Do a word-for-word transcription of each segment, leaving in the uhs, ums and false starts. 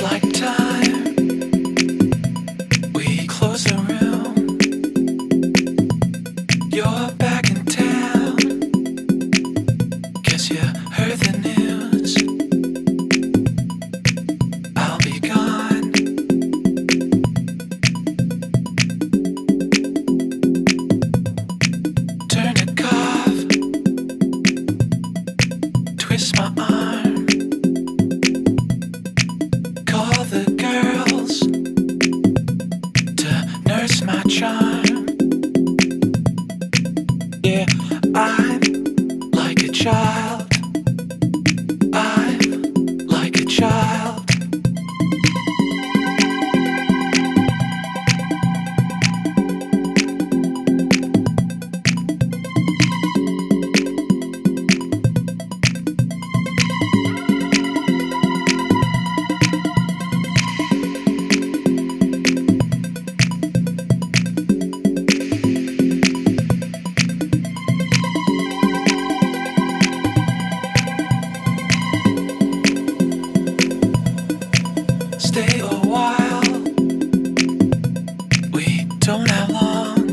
like time. We close the room. You're back in town. Guess you heard the news. I'll be gone. Turn a cough. Twist my arm. Call the girls to nurse my charm. Yeah, I'm like a child. I'm like a child. Stay a while. We don't have long.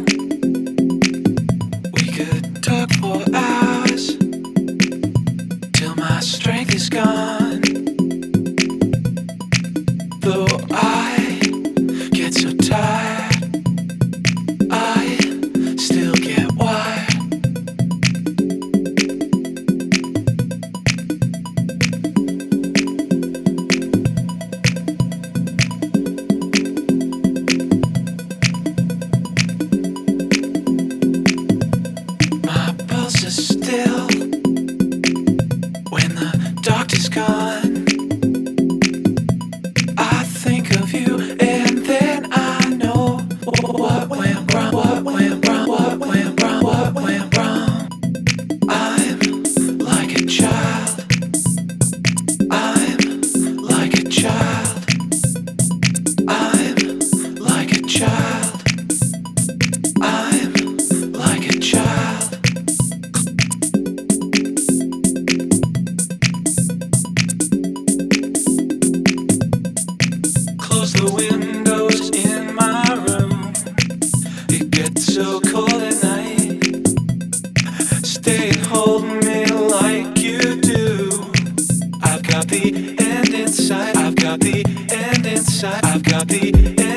We could talk for hours till my strength is gone. Though I get so tired, I still get wired. My pulse is still when the doctor's gone. I think of you and then I know what went wrong, what went wrong, what went wrong, what went wrong. I'm like a child. I'm like a child. I'm like a child. I'm like a child. Close the windows in my room. It gets so cold at night. Stay and hold me like you do. I've got the end inside. I've got the end inside. I've got the end.